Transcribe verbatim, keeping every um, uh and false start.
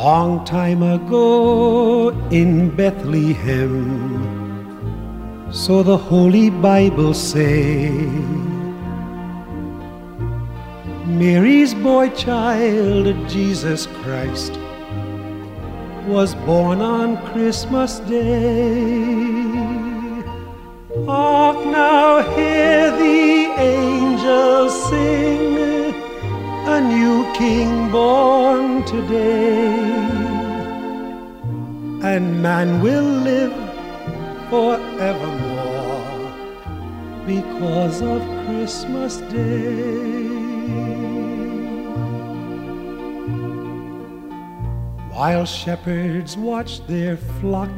Long time ago in Bethlehem, so the Holy Bible say, Mary's boy child, Jesus Christ, was born on Christmas Day. Hark now, hear the angels sing, a new King born today, and man will live forevermore because of Christmas Day. While shepherds watch their flock